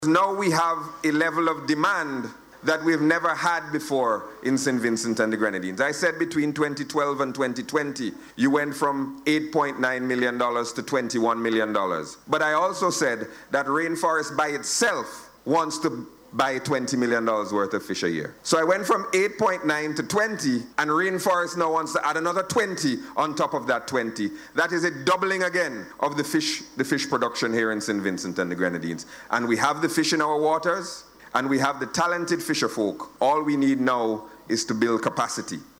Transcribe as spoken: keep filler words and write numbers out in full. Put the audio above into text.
Now we have a level of demand that we've never had before in Saint Vincent and the Grenadines. I said between twenty twelve and twenty twenty, you went from eight point nine million dollars to twenty-one million dollars. But I also said that Rainforest by itself wants to buy twenty million dollars worth of fish a year. So I went from eight point nine to twenty, and Rainforest now wants to add another twenty on top of that twenty. That is a doubling again of the fish, the fish production here in Saint Vincent and the Grenadines. And we have the fish in our waters, and we have the talented fisher folk. All we need now is to build capacity.